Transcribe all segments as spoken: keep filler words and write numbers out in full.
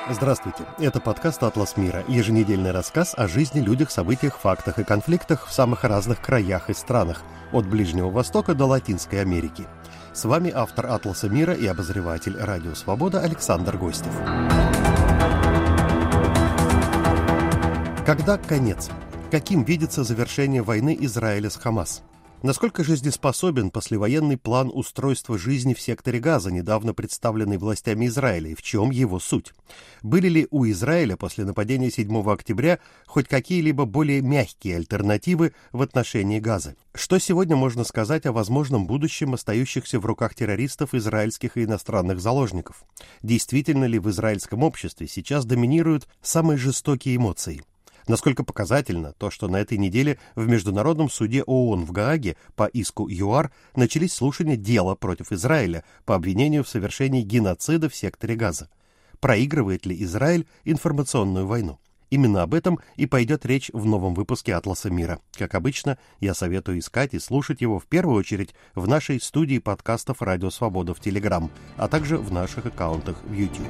Здравствуйте, это подкаст «Атлас мира», еженедельный рассказ о жизни, людях, событиях, фактах и конфликтах в самых разных краях и странах, от Ближнего Востока до Латинской Америки. С вами автор «Атласа мира» и обозреватель «Радио Свобода» Александр Гостев. Когда конец? Каким видится завершение войны Израиля с Хамас? Насколько жизнеспособен послевоенный план устройства жизни в секторе Газа, недавно представленный властями Израиля, и в чем его суть? Были ли у Израиля после нападения седьмого октября хоть какие-либо более мягкие альтернативы в отношении Газы? Что сегодня можно сказать о возможном будущем остающихся в руках террористов израильских и иностранных заложников? Действительно ли в израильском обществе сейчас доминируют самые жестокие эмоции? Насколько показательно то, что на этой неделе в Международном суде ООН в Гааге по иску ЮАР начались слушания дела против Израиля по обвинению в совершении геноцида в секторе Газа. Проигрывает ли Израиль информационную войну? Именно об этом и пойдет речь в новом выпуске «Атласа мира». Как обычно, я советую искать и слушать его в первую очередь в нашей студии подкастов «Радио Свобода» в Телеграм, а также в наших аккаунтах в YouTube.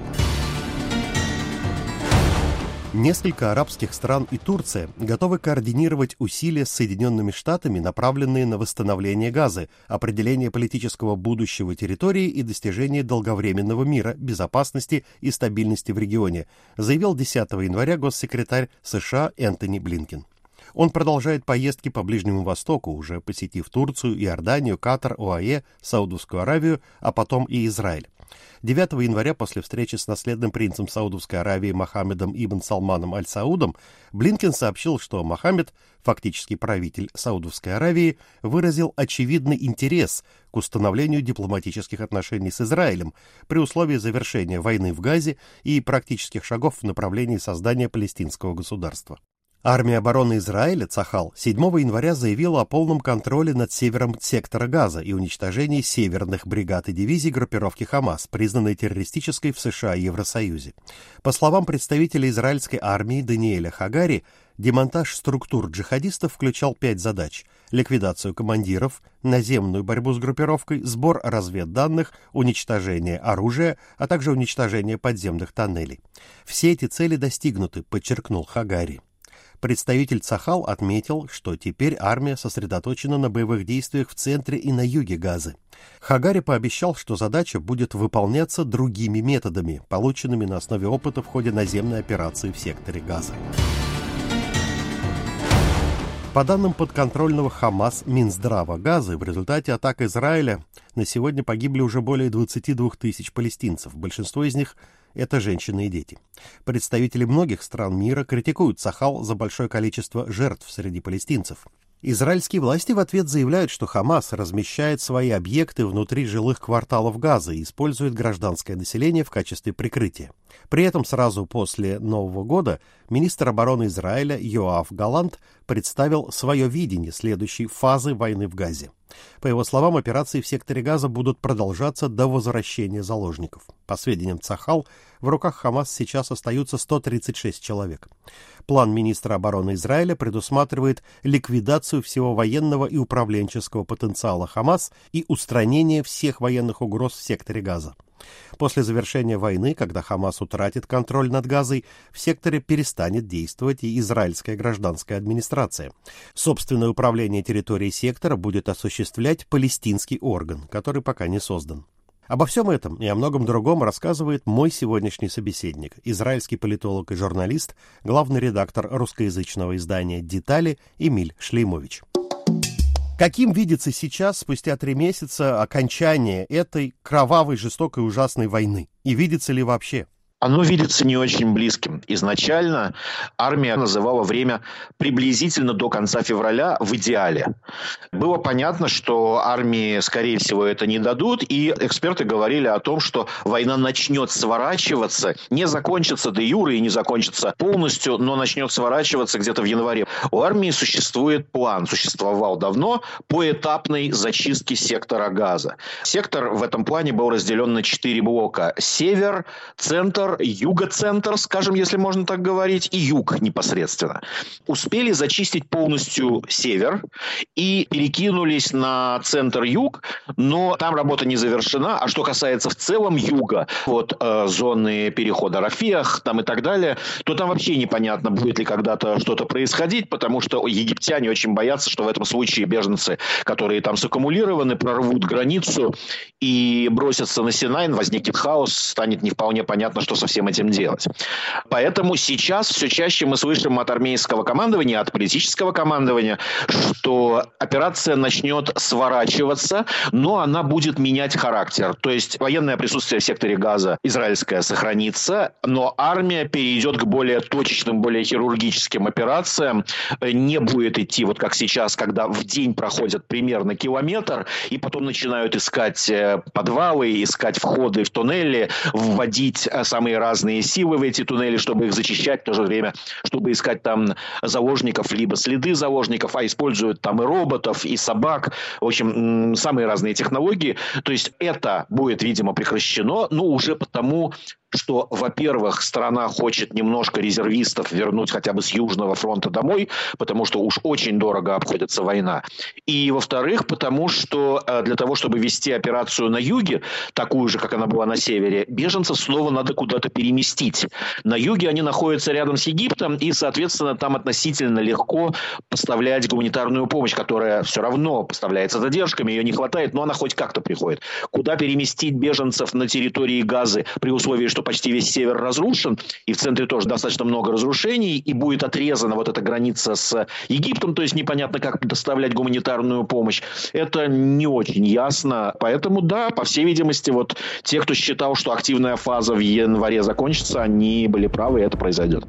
Несколько арабских стран и Турция готовы координировать усилия с Соединенными Штатами, направленные на восстановление Газы, определение политического будущего территории и достижение долговременного мира, безопасности и стабильности в регионе, заявил десятого января госсекретарь США Энтони Блинкен. Он продолжает поездки по Ближнему Востоку, уже посетив Турцию, Иорданию, Катар, ОАЭ, Саудовскую Аравию, а потом и Израиль. девятого января, после встречи с наследным принцем Саудовской Аравии Мохаммедом ибн Салманом аль-Саудом, Блинкен сообщил, что Мохаммед, фактически правитель Саудовской Аравии, выразил очевидный интерес к установлению дипломатических отношений с Израилем при условии завершения войны в Газе и практических шагов в направлении создания палестинского государства. Армия обороны Израиля, Цахал, седьмого января заявила о полном контроле над севером сектора Газа и уничтожении северных бригад и дивизий группировки Хамас, признанной террористической в США и Евросоюзе. По словам представителя израильской армии Даниэля Хагари, демонтаж структур джихадистов включал пять задач: ликвидацию командиров, наземную борьбу с группировкой, сбор разведданных, уничтожение оружия, а также уничтожение подземных тоннелей. Все эти цели достигнуты, подчеркнул Хагари. Представитель Цахал отметил, что теперь армия сосредоточена на боевых действиях в центре и на юге Газы. Хагари пообещал, что задача будет выполняться другими методами, полученными на основе опыта в ходе наземной операции в секторе Газа. По данным подконтрольного Хамас Минздрава Газы, в результате атак Израиля на сегодня погибли уже более двадцати двух тысяч палестинцев, большинство из них – это женщины и дети. Представители многих стран мира критикуют Цахал за большое количество жертв среди палестинцев. Израильские власти в ответ заявляют, что Хамас размещает свои объекты внутри жилых кварталов Газа и использует гражданское население в качестве прикрытия. При этом сразу после Нового года министр обороны Израиля Йоав Галант представил свое видение следующей фазы войны в Газе. По его словам, операции в секторе Газа будут продолжаться до возвращения заложников. По сведениям Цахал, в руках Хамас сейчас остаются сто тридцать шесть человек. План министра обороны Израиля предусматривает ликвидацию всего военного и управленческого потенциала Хамас и устранение всех военных угроз в секторе Газа. После завершения войны, когда Хамас утратит контроль над Газой, в секторе перестанет действовать и израильская гражданская администрация. Собственное управление территорией сектора будет осуществлять палестинский орган, который пока не создан. Обо всем этом и о многом другом рассказывает мой сегодняшний собеседник, израильский политолог и журналист, главный редактор русскоязычного издания «Детали» Эмиль Шлеймович. Каким видится сейчас, спустя три месяца, окончание этой кровавой, жестокой, ужасной войны? И видится ли вообще? Оно видится не очень близким. Изначально армия называла время приблизительно до конца февраля в идеале. Было понятно, что армии, скорее всего, это не дадут, и эксперты говорили о том, что война начнет сворачиваться, не закончится де юре и не закончится полностью, но начнет сворачиваться где-то в январе. У армии существует план, существовал давно, поэтапной зачистки сектора Газа. Сектор в этом плане был разделен на четыре блока: север, центр, центр, юго-центр, скажем, если можно так говорить, и юг непосредственно. Успели зачистить полностью север и перекинулись на центр-юг, но там работа не завершена. А что касается в целом юга, вот э, зоны перехода Рафиах там и так далее, то там вообще непонятно, будет ли когда-то что-то происходить, потому что египтяне очень боятся, что в этом случае беженцы, которые там саккумулированы, прорвут границу и бросятся на Синай, возникнет хаос, станет не вполне понятно, что со всем этим делать. Поэтому сейчас все чаще мы слышим от армейского командования, от политического командования, что операция начнет сворачиваться, но она будет менять характер. То есть военное присутствие в секторе Газа израильское сохранится, но армия перейдет к более точечным, более хирургическим операциям, не будет идти вот как сейчас, когда в день проходят примерно километр, и потом начинают искать подвалы, искать входы в туннели, вводить самые разные силы в эти туннели, чтобы их зачищать, в то же время, чтобы искать там заложников, либо следы заложников, а используют там и роботов, и собак, в общем, самые разные технологии. То есть это будет, видимо, прекращено, но уже потому, что, во-первых, страна хочет немножко резервистов вернуть хотя бы с Южного фронта домой, потому что уж очень дорого обходится война. И, во-вторых, потому что для того, чтобы вести операцию на юге, такую же, как она была на севере, беженцев снова надо куда-то переместить. На юге они находятся рядом с Египтом, и, соответственно, там относительно легко поставлять гуманитарную помощь, которая все равно поставляется задержками, ее не хватает, но она хоть как-то приходит. Куда переместить беженцев на территории Газы при условии, что почти весь север разрушен, и в центре тоже достаточно много разрушений, и будет отрезана вот эта граница с Египтом, то есть непонятно, как доставлять гуманитарную помощь. Это не очень ясно. Поэтому, да, по всей видимости, вот те, кто считал, что активная фаза в январе закончится, они были правы, и это произойдет.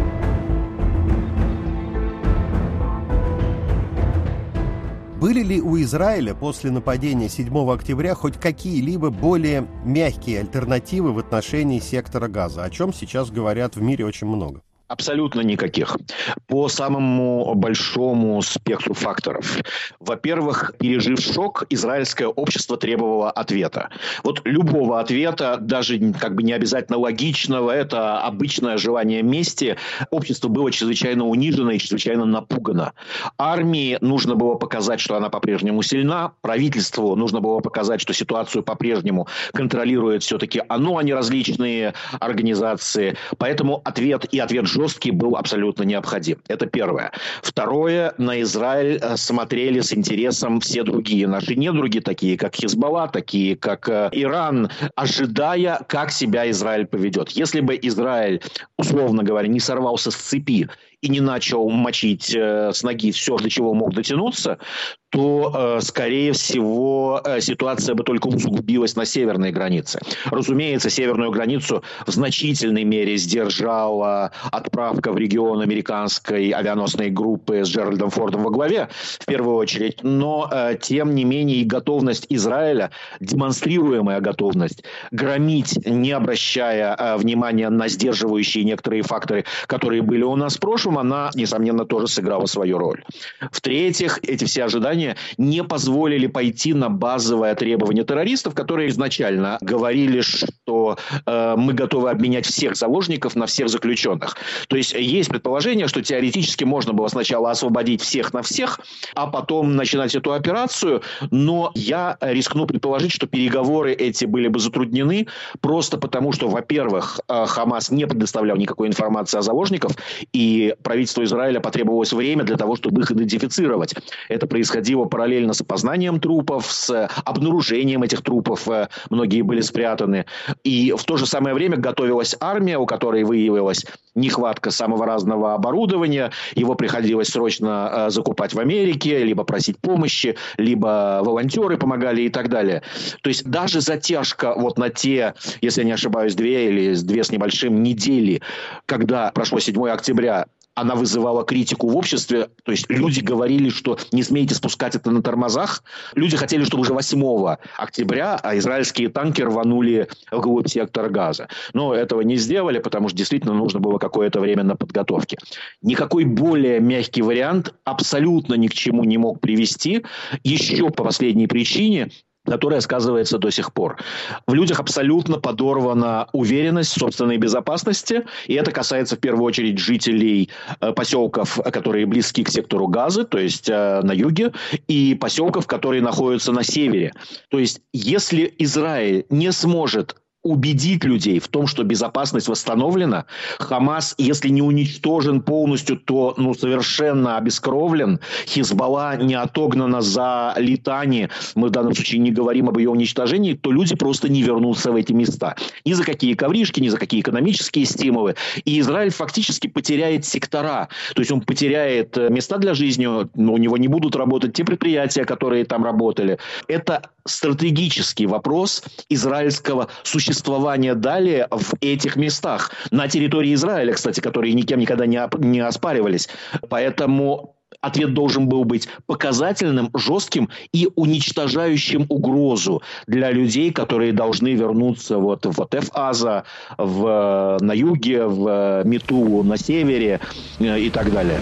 Были ли у Израиля после нападения седьмого октября хоть какие-либо более мягкие альтернативы в отношении сектора Газа, о чем сейчас говорят в мире очень много? Абсолютно никаких. По самому большому спектру факторов. Во-первых, пережив шок, израильское общество требовало ответа. Вот любого ответа, даже как бы не обязательно логичного, это обычное желание мести. Общество было чрезвычайно унижено и чрезвычайно напугано. Армии нужно было показать, что она по-прежнему сильна. Правительству нужно было показать, что ситуацию по-прежнему контролирует все-таки оно, а не различные организации. Поэтому ответ и ответ жесткий был абсолютно необходим. Это первое. Второе. На Израиль смотрели с интересом все другие наши недруги, такие как Хизбалла, такие как Иран, ожидая, как себя Израиль поведет. Если бы Израиль, условно говоря, не сорвался с цепи и не начал мочить э, с ноги все, до чего мог дотянуться, то, э, скорее всего, э, ситуация бы только усугубилась на северной границе. Разумеется, северную границу в значительной мере сдержала отправка в регион американской авианосной группы с Джеральдом Фордом во главе, в первую очередь. Но, э, тем не менее, и готовность Израиля, демонстрируемая готовность громить, не обращая э, внимания на сдерживающие некоторые факторы, которые были у нас в прошлом, она, несомненно, тоже сыграла свою роль. В-третьих, эти все ожидания не позволили пойти на базовое требование террористов, которые изначально говорили, что э, мы готовы обменять всех заложников на всех заключенных. То есть есть предположение, что теоретически можно было сначала освободить всех на всех, а потом начинать эту операцию, но я рискну предположить, что переговоры эти были бы затруднены просто потому, что, во-первых, Хамас не предоставлял никакой информации о заложниках, и правительству Израиля потребовалось время для того, чтобы их идентифицировать. Это происходило параллельно с опознанием трупов, с обнаружением этих трупов. Многие были спрятаны. И в то же самое время готовилась армия, у которой выявилась нехватка самого разного оборудования. Его приходилось срочно закупать в Америке, либо просить помощи, либо волонтеры помогали и так далее. То есть даже затяжка вот на те, если я не ошибаюсь, две или две с небольшим недели, когда прошло седьмое октября, она вызывала критику в обществе. То есть люди говорили, что не смейте спускать это на тормозах. Люди хотели, чтобы уже восьмого октября израильские танки рванули вглубь сектора Газа. Но этого не сделали, потому что действительно нужно было какое-то время на подготовке. Никакой более мягкий вариант абсолютно ни к чему не мог привести. Еще по последней причине. которая сказывается до сих пор. В людях абсолютно подорвана уверенность в собственной безопасности, и это касается в первую очередь жителей э, поселков, которые близки к сектору Газы, то есть э, на юге, и поселков, которые находятся на севере. То есть если Израиль не сможет убедить людей в том, что безопасность восстановлена, Хамас, если не уничтожен полностью, то ну, совершенно обескровлен, Хизбалла не отогнана за Литани, мы в данном случае не говорим об ее уничтожении, то люди просто не вернутся в эти места. Ни за какие ковришки, ни за какие экономические стимулы. И Израиль фактически потеряет сектора. То есть он потеряет места для жизни, но у него не будут работать те предприятия, которые там работали. Это стратегический вопрос израильского существования далее в этих местах. На территории Израиля, кстати, которые никем никогда не, оп- не оспаривались. Поэтому ответ должен был быть показательным, жестким и уничтожающим угрозу для людей, которые должны вернуться вот в Эф-Аза, в, на юге, в Мету на севере и так далее.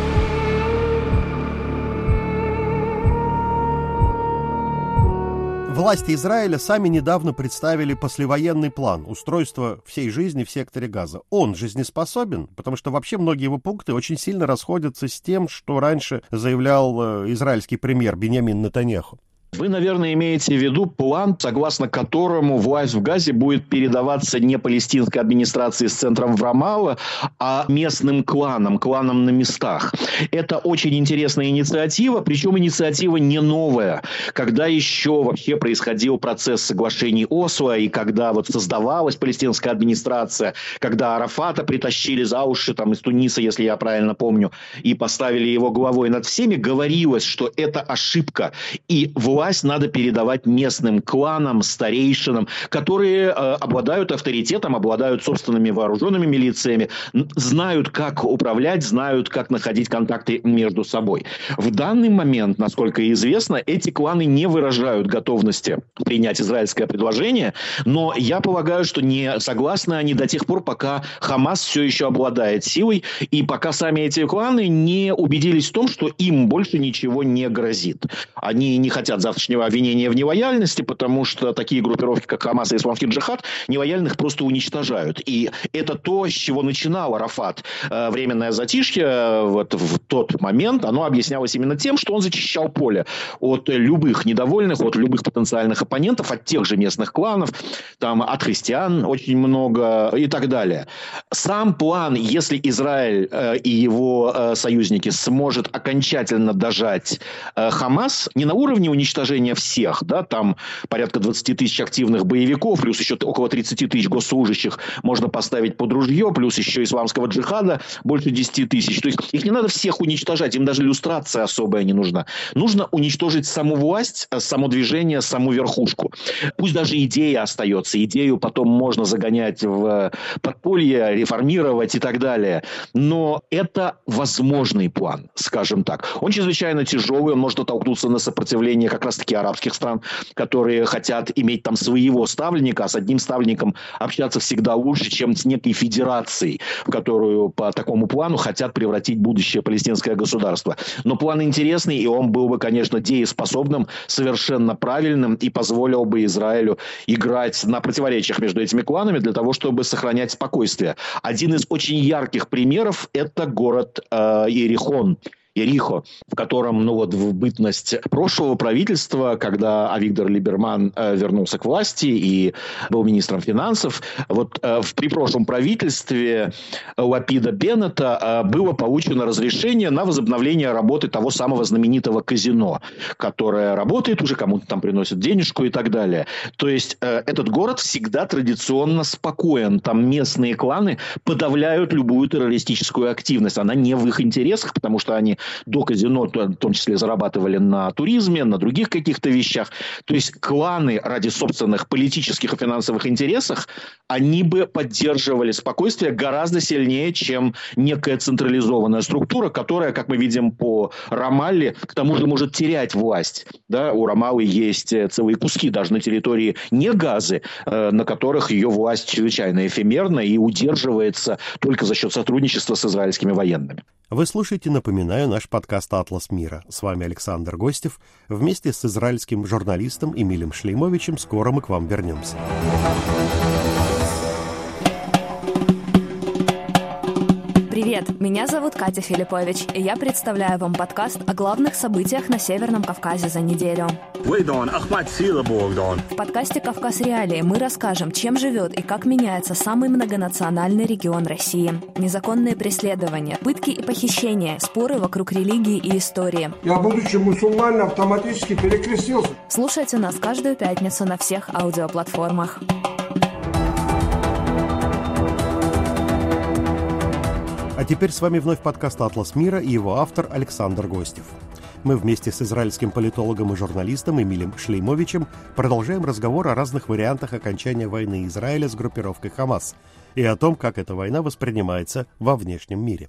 Власти Израиля сами недавно представили послевоенный план устройства всей жизни в секторе Газа. Он жизнеспособен, потому что вообще многие его пункты очень сильно расходятся с тем, что раньше заявлял израильский премьер Биньямин Нетаньяху. Вы, наверное, имеете в виду план, согласно которому власть в Газе будет передаваться не палестинской администрации с центром в Рамалло, а местным кланам, кланам на местах. Это очень интересная инициатива, причем инициатива не новая. Когда еще вообще происходил процесс соглашений Осло, и когда вот создавалась палестинская администрация, когда Арафата притащили за уши там, из Туниса, если я правильно помню, и поставили его главой над всеми, говорилось, что это ошибка. И власть Власть надо передавать местным кланам, старейшинам, которые э, обладают авторитетом, обладают собственными вооруженными милициями, знают, как управлять, знают, как находить контакты между собой. В данный момент, насколько известно, эти кланы не выражают готовности принять израильское предложение, но я полагаю, что не согласны они до тех пор, пока Хамас все еще обладает силой, и пока сами эти кланы не убедились в том, что им больше ничего не грозит. Они не хотят завтра обвинения в нелояльности, потому что такие группировки, как Хамас и Исламский джихад, нелояльных просто уничтожают. И это то, с чего начинал Арафат. Временное затишье вот в тот момент, оно объяснялось именно тем, что он зачищал поле от любых недовольных, от любых потенциальных оппонентов, от тех же местных кланов, там, от христиан очень много и так далее. Сам план, если Израиль э, и его э, союзники сможет окончательно дожать э, Хамас, не на уровне уничтожения всех, да, там порядка двадцать тысяч активных боевиков, плюс еще около тридцать тысяч госслужащих можно поставить под ружье, плюс еще исламского джихада больше десять тысяч. То есть их не надо всех уничтожать, им даже люстрация особая не нужна. Нужно уничтожить саму власть, само движение, саму верхушку. Пусть даже идея остается, идею потом можно загонять в подполье, реформировать и так далее. Но это возможный план, скажем так. Он чрезвычайно тяжелый, он может натолкнуться на сопротивление как раз таки арабских стран, которые хотят иметь там своего ставленника, а с одним ставленником общаться всегда лучше, чем с некой федерацией, в которую по такому плану хотят превратить будущее палестинское государство. Но план интересный, и он был бы, конечно, дееспособным, совершенно правильным, и позволил бы Израилю играть на противоречиях между этими кланами для того, чтобы сохранять спокойствие. Один из очень ярких примеров – это город э, Иерихон. Ерихо, в котором, ну вот, в бытность прошлого правительства, когда Авигдор Либерман э, вернулся к власти и был министром финансов, вот э, в, при прошлом правительстве Лапида Беннета э, было получено разрешение на возобновление работы того самого знаменитого казино, которое работает уже, кому-то там приносит денежку и так далее. То есть э, этот город всегда традиционно спокоен. Там местные кланы подавляют любую террористическую активность. Она не в их интересах, потому что они до казино, в том числе, зарабатывали на туризме, на других каких-то вещах. То есть кланы ради собственных политических и финансовых интересов, они бы поддерживали спокойствие гораздо сильнее, чем некая централизованная структура, которая, как мы видим по Рамалле, к тому же может терять власть. Да? У Рамаллы есть целые куски даже на территории не Газы, э, на которых ее власть чрезвычайно эфемерна и удерживается только за счет сотрудничества с израильскими военными. Вы слушаете, напоминаю, наш подкаст «Атлас мира». С вами Александр Гостев. Вместе с израильским журналистом Эмилем Шлеймовичем скоро мы к вам вернемся. Привет, меня зовут Катя Филиппович, и я представляю вам подкаст о главных событиях на Северном Кавказе за неделю. В подкасте «Кавказ Реалии» мы расскажем, чем живет и как меняется самый многонациональный регион России. Незаконные преследования, пытки и похищения, споры вокруг религии и истории. Я, будучи мусульманином, автоматически перекрестился. Слушайте нас каждую пятницу на всех аудиоплатформах. А теперь с вами вновь подкаст «Атлас мира» и его автор Александр Гостев. Мы вместе с израильским политологом и журналистом Эмилем Шлеймовичем продолжаем разговор о разных вариантах окончания войны Израиля с группировкой «Хамас» и о том, как эта война воспринимается во внешнем мире.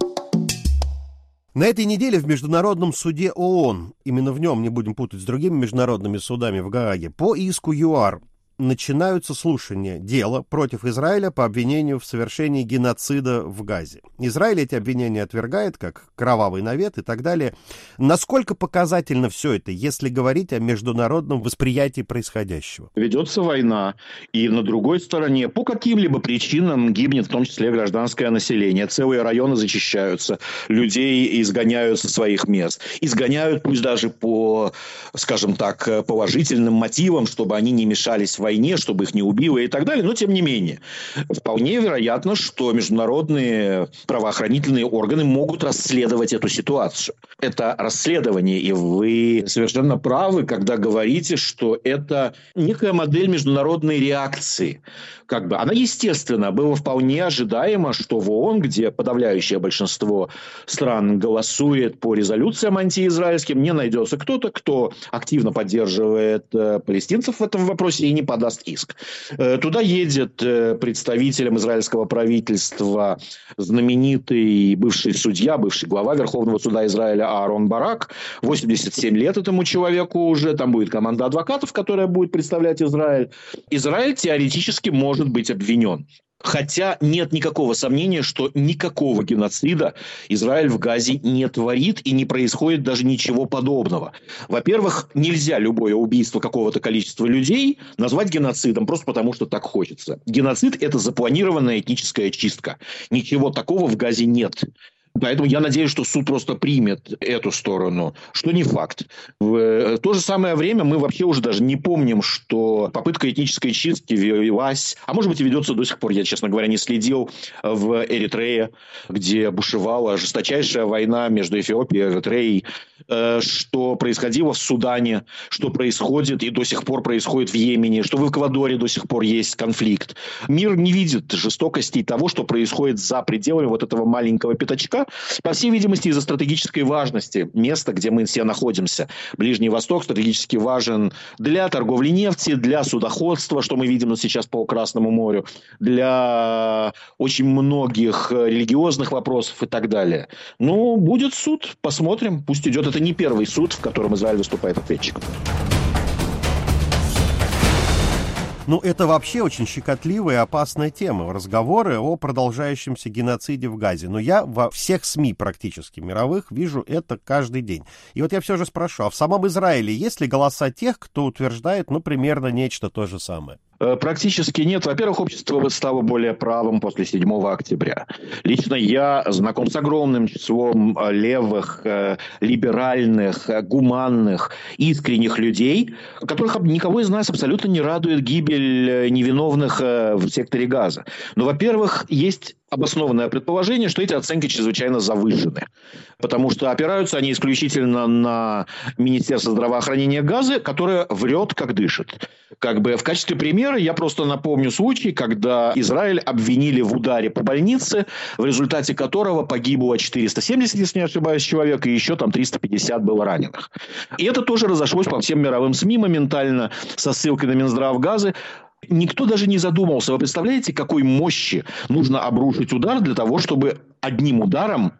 На этой неделе в Международном суде ООН, именно в нем, не будем путать с другими международными судами в Гааге, по иску ЮАР начинаются слушания дела против Израиля по обвинению в совершении геноцида в Газе. Израиль эти обвинения отвергает, как кровавый навет и так далее. Насколько показательно все это, если говорить о международном восприятии происходящего? Ведется война, и на другой стороне по каким-либо причинам гибнет в том числе гражданское население. Целые районы зачищаются, людей изгоняют со своих мест. Изгоняют, пусть даже по, скажем так, положительным мотивам, чтобы они не мешались в войне, чтобы их не убило и так далее. Но, тем не менее, вполне вероятно, что международные правоохранительные органы могут расследовать эту ситуацию. Это расследование, и вы совершенно правы, когда говорите, что это некая модель международной реакции. Как бы она, естественно, было вполне ожидаемо, что в ООН, где подавляющее большинство стран голосует по резолюциям антиизраильским, не найдется кто-то, кто активно поддерживает э, палестинцев в этом вопросе и не подаст иск. Э, туда едет э, представителем израильского правительства знаменитый бывший судья, бывший глава Верховного суда Израиля Аарон Барак. восемьдесят семь лет этому человеку уже. Там будет команда адвокатов, которая будет представлять Израиль. Израиль теоретически может может быть обвинен. Хотя нет никакого сомнения, что никакого геноцида Израиль в Газе не творит и не происходит даже ничего подобного. Во-первых, нельзя любое убийство какого-то количества людей назвать геноцидом просто потому, что так хочется. Геноцид – это запланированная этническая чистка. Ничего такого в Газе нет. Поэтому я надеюсь, что суд просто примет эту сторону, что не факт. В то же самое время мы вообще уже даже не помним, что попытка этнической чистки велась, а может быть и ведется до сих пор, я, честно говоря, не следил, в Эритрее, где бушевала жесточайшая война между Эфиопией и Эритреей, что происходило в Судане, что происходит и до сих пор происходит в Йемене, что в Эквадоре до сих пор есть конфликт. Мир не видит жестокостей того, что происходит за пределами вот этого маленького пятачка, по всей видимости, из-за стратегической важности места, где мы все находимся. Ближний Восток стратегически важен для торговли нефти, для судоходства, что мы видим сейчас по Красному морю, для очень многих религиозных вопросов и так далее. Ну, будет суд, посмотрим, пусть идет. Это не первый суд, в котором Израиль выступает ответчиком. Ну, это вообще очень щекотливая и опасная тема. Разговоры о продолжающемся геноциде в Газе. Но я во всех СМИ практически мировых вижу это каждый день. И вот я все же спрошу, а в самом Израиле есть ли голоса тех, кто утверждает, ну, примерно нечто то же самое? Практически нет. Во-первых, общество стало более правым после седьмого октября. Лично я знаком с огромным числом левых, либеральных, гуманных, искренних людей, которых никого из нас абсолютно не радует гибель невиновных в секторе Газа. Но, во-первых, есть обоснованное предположение, что эти оценки чрезвычайно завышены. Потому что опираются они исключительно на Министерство здравоохранения Газы, которое врет, как дышит. Как бы в качестве примера я просто напомню случай, когда Израиль обвинили в ударе по больнице, в результате которого погибло четыреста семьдесят, если не ошибаюсь, человек, и еще там триста пятьдесят было раненых. И это тоже разошлось по всем мировым СМИ моментально со ссылкой на Минздрав Газы. Никто даже не задумался. Вы представляете, какой мощи нужно обрушить удар для того, чтобы одним ударом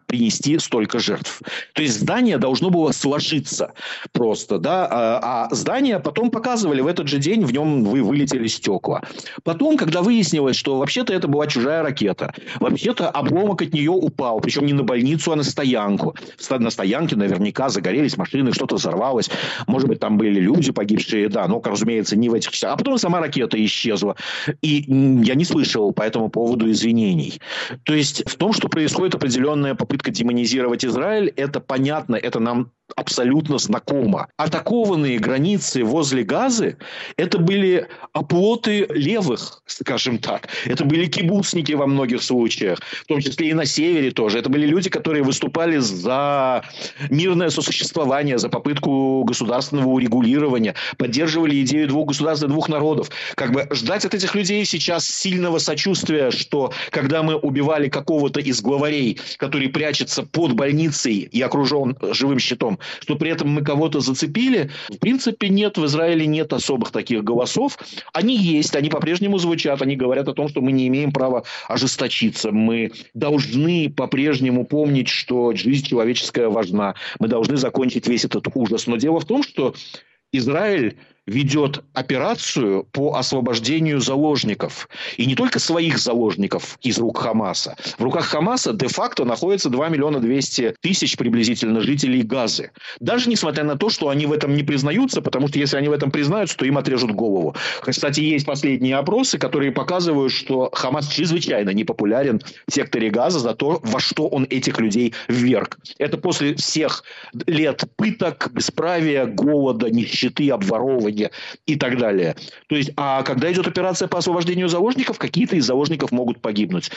принести столько жертв. То есть здание должно было сложиться просто, да, а, а здание потом показывали в этот же день, в нем вы вылетели стекла. Потом, когда выяснилось, что вообще-то это была чужая ракета, вообще-то обломок от нее упал, причем не на больницу, а на стоянку. На стоянке наверняка загорелись машины, что-то взорвалось, может быть, там были люди погибшие, да, но, разумеется, не в этих часах. А потом сама ракета исчезла. И я не слышал по этому поводу извинений. То есть в том, что происходит определенная попытка демонизировать Израиль, это понятно, это нам абсолютно знакомо. Атакованные границы возле Газы – это были оплоты левых, скажем так. Это были кибуцники во многих случаях, в том числе и на севере тоже. Это были люди, которые выступали за мирное сосуществование, за попытку государственного урегулирования, поддерживали идею двух государств и двух народов. Как бы ждать от этих людей сейчас сильного сочувствия, что когда мы убивали какого-то из главарей, который прячется под больницей и окружен живым щитом, что при этом мы кого-то зацепили, в принципе, нет, в Израиле нет особых таких голосов. Они есть, они по-прежнему звучат, они говорят о том, что мы не имеем права ожесточиться, мы должны по-прежнему помнить, что жизнь человеческая важна, мы должны закончить весь этот ужас. Но дело в том, что Израиль ведет операцию по освобождению заложников. И не только своих заложников из рук Хамаса. В руках Хамаса де-факто находится два миллиона двести тысяч приблизительно жителей Газы. Даже несмотря на то, что они в этом не признаются, потому что если они в этом признаются, то им отрежут голову. Кстати, есть последние опросы, которые показывают, что Хамас чрезвычайно непопулярен в секторе Газа за то, во что он этих людей вверг. Это после всех лет пыток, бесправия, голода, нищеты, обворовывания и так далее. То есть, а когда идет операция по освобождению заложников, какие-то из заложников могут погибнуть.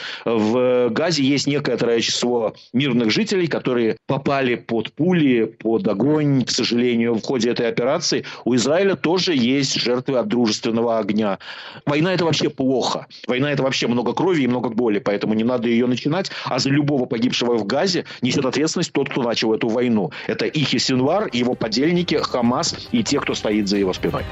В Газе есть некоторое число мирных жителей, которые попали под пули, под огонь, к сожалению, в ходе этой операции. У Израиля тоже есть жертвы от дружественного огня. Война – это вообще плохо. Война – это вообще много крови и много боли, поэтому не надо ее начинать. А за любого погибшего в Газе несет ответственность тот, кто начал эту войну. Это Ихья Синвар, его подельники, Хамас и те, кто стоит за его спиной.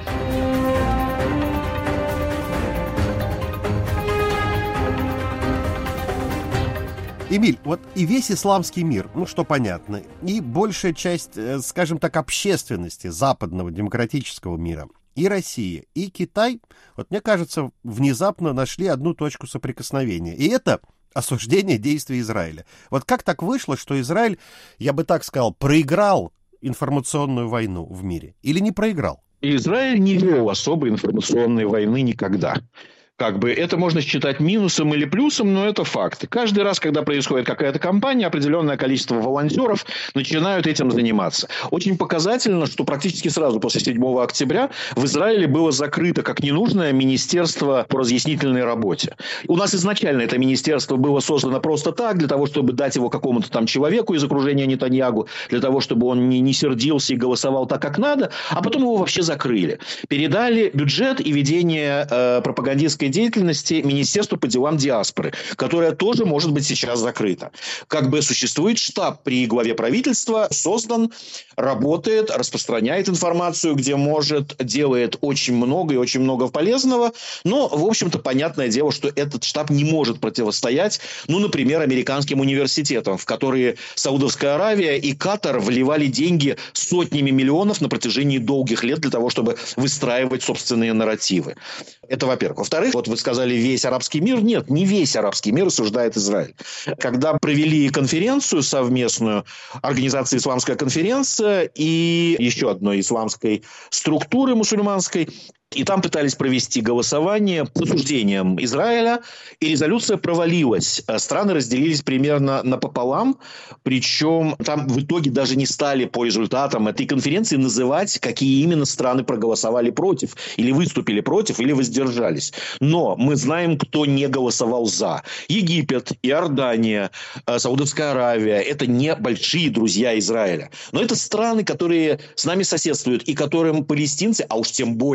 Эмиль, вот и весь исламский мир, ну что понятно, и большая часть, скажем так, общественности западного демократического мира, и Россия, и Китай, вот мне кажется, внезапно нашли одну точку соприкосновения. И это осуждение действий Израиля. Вот как так вышло, что Израиль, я бы так сказал, проиграл информационную войну в мире или не проиграл? Израиль не вел особой информационной войны никогда. Как бы это можно считать минусом или плюсом, но это факт. Каждый раз, когда происходит какая-то кампания, определенное количество волонтеров начинают этим заниматься. Очень показательно, что практически сразу после седьмого октября в Израиле было закрыто как ненужное министерство по разъяснительной работе. У нас изначально это министерство было создано просто так, для того, чтобы дать его какому-то там человеку из окружения Нетаньягу, для того, чтобы он не, не сердился и голосовал так, как надо, а потом его вообще закрыли. Передали бюджет и ведение э, пропагандистской деятельности Министерству по делам диаспоры, которое тоже может быть сейчас закрыто. Как бы существует штаб при главе правительства, создан, работает, распространяет информацию, где может, делает очень много и очень много полезного, но, в общем-то, понятное дело, что этот штаб не может противостоять, ну, например, американским университетам, в которые Саудовская Аравия и Катар вливали деньги сотнями миллионов на протяжении долгих лет для того, чтобы выстраивать собственные нарративы. Это, во-первых. Во-вторых, вот вы сказали, весь арабский мир. Нет, не весь арабский мир осуждает Израиль. Когда провели конференцию совместную, Организация «Исламская конференция» и еще одной исламской структуры мусульманской, и там пытались провести голосование по осуждениям Израиля, и резолюция провалилась. Страны разделились примерно напополам, причем там в итоге даже не стали по результатам этой конференции называть, какие именно страны проголосовали против, или выступили против, или воздержались. Но мы знаем, кто не голосовал за. Египет, Иордания, Саудовская Аравия – это не большие друзья Израиля. Но это страны, которые с нами соседствуют, и которым палестинцы, а уж тем более Иран,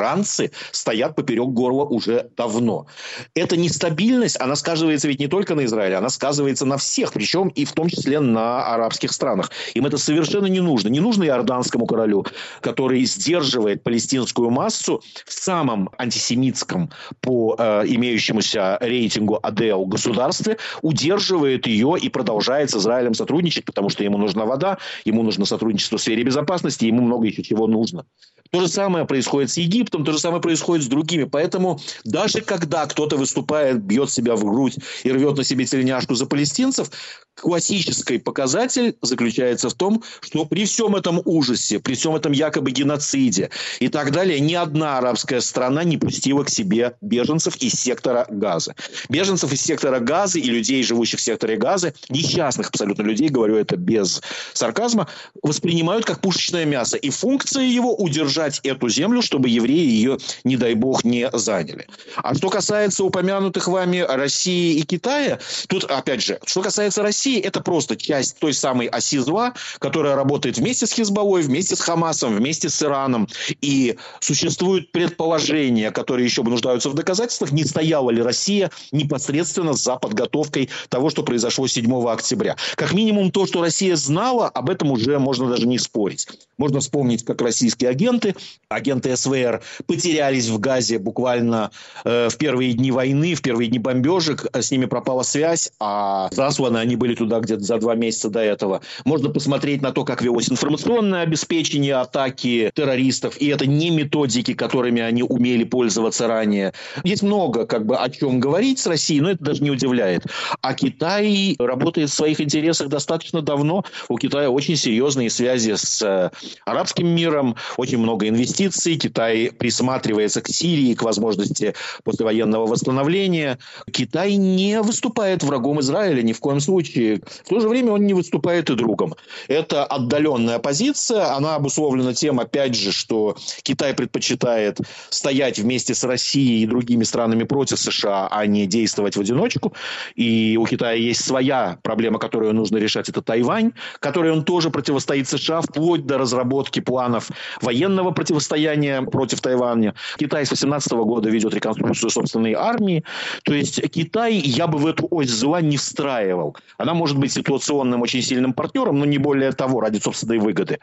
иранцы стоят поперек горла уже давно. Эта нестабильность, она сказывается ведь не только на Израиле, она сказывается на всех, причем и в том числе на арабских странах. Им это совершенно не нужно. Не нужно иорданскому королю, который сдерживает палестинскую массу в самом антисемитском по э, имеющемуся рейтингу АДЛ государстве, удерживает ее и продолжает с Израилем сотрудничать, потому что ему нужна вода, ему нужно сотрудничество в сфере безопасности, ему много еще чего нужно. То же самое происходит с Египтом, то же самое происходит с другими. Поэтому даже когда кто-то выступает, бьет себя в грудь и рвет на себе тельняшку за палестинцев, классический показатель заключается в том, что при всем этом ужасе, при всем этом якобы геноциде и так далее, ни одна арабская страна не пустила к себе беженцев из сектора Газы. Беженцев из сектора Газы и людей, живущих в секторе Газы, несчастных абсолютно людей, говорю это без сарказма, воспринимают как пушечное мясо. И функция его удержать эту землю, чтобы евреи ее, не дай бог, не заняли. А что касается упомянутых вами России и Китая, тут, опять же, что касается России, это просто часть той самой оси зла, которая работает вместе с Хизбаллой, вместе с Хамасом, вместе с Ираном. И существуют предположения, которые еще бы нуждаются в доказательствах, не стояла ли Россия непосредственно за подготовкой того, что произошло седьмого октября. Как минимум то, что Россия знала, об этом уже можно даже не спорить. Можно вспомнить, как российские агенты, агенты СВР, потерялись в Газе буквально э, в первые дни войны, в первые дни бомбежек. С ними пропала связь, а засланы они были туда где-то за два месяца до этого. Можно посмотреть на то, как велось информационное обеспечение атаки террористов. И это не методики, которыми они умели пользоваться ранее. Есть много как бы о чем говорить с Россией, но это даже не удивляет. А Китай работает в своих интересах достаточно давно. У Китая очень серьезные связи с арабским миром, очень много инвестиций. Китай присматривается к Сирии, к возможности послевоенного восстановления. Китай не выступает врагом Израиля ни в коем случае. В то же время он не выступает и другом. Это отдаленная позиция. Она обусловлена тем, опять же, что Китай предпочитает стоять вместе с Россией и другими странами против США, а не действовать в одиночку. И у Китая есть своя проблема, которую нужно решать. Это Тайвань, которой он тоже противостоит США, вплоть до разработки планов военного противостояния против Тайваня. Китай с две тысячи восемнадцатого года ведет реконструкцию собственной армии. То есть Китай я бы в эту ось зла не встраивал. Она может быть ситуационным очень сильным партнером, но не более того, ради собственной выгоды.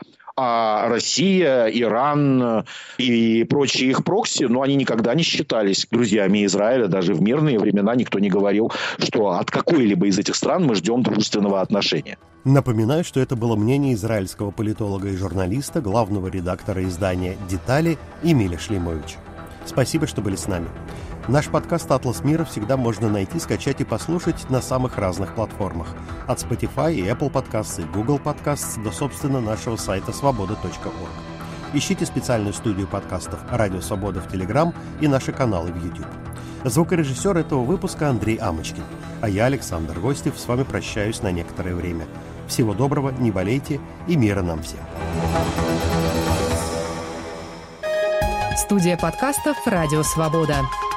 А Россия, Иран и прочие их прокси, ну, они никогда не считались друзьями Израиля. Даже в мирные времена никто не говорил, что от какой-либо из этих стран мы ждем дружественного отношения. Напоминаю, что это было мнение израильского политолога и журналиста, главного редактора издания «Детали» Эмиля Шлеймовича. Спасибо, что были с нами. Наш подкаст «Атлас мира» всегда можно найти, скачать и послушать на самых разных платформах. От Spotify и Apple Podcasts и Google Podcasts до, собственно, нашего сайта свобода точка орг. Ищите специальную студию подкастов «Радио Свобода» в Telegram и наши каналы в YouTube. Звукорежиссер этого выпуска Андрей Амочкин. А я, Александр Гостев, с вами прощаюсь на некоторое время. Всего доброго, не болейте и мира нам всем. Студия подкастов «Радио Свобода».